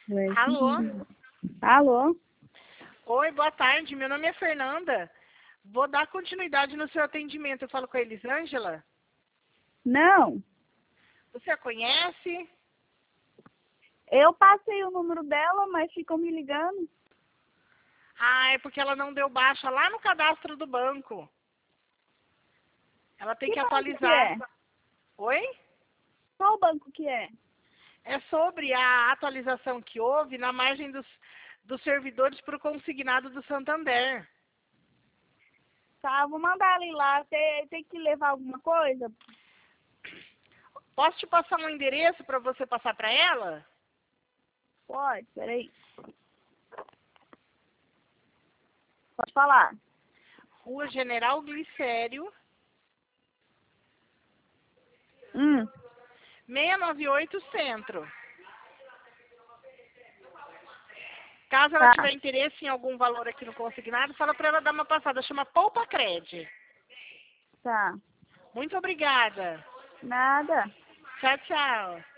Alô? Alô? Oi, boa tarde. Meu nome é Fernanda. Vou dar continuidade no seu atendimento. Eu falo com a Elisângela. Não, Você a conhece? eu passei o número dela, mas ficam me ligando. Ah, é porque ela não deu baixa lá no cadastro do banco. Ela tem que Que banco que atualizar. é? Oi? Qual banco que é? É sobre a atualização que houve na margem dos servidores para o consignado do Santander. Tá, vou mandar ela ir lá. Tem que levar alguma coisa? Posso te passar um endereço para você passar para ela? Pode, peraí. Pode falar. Rua General Glicério, 698 Centro. Caso ela Tá, tiver interesse em algum valor aqui no consignado, fala para ela dar uma passada. Chama Poupa Cred. tá. Muito obrigada. Nada. Tchau, tchau.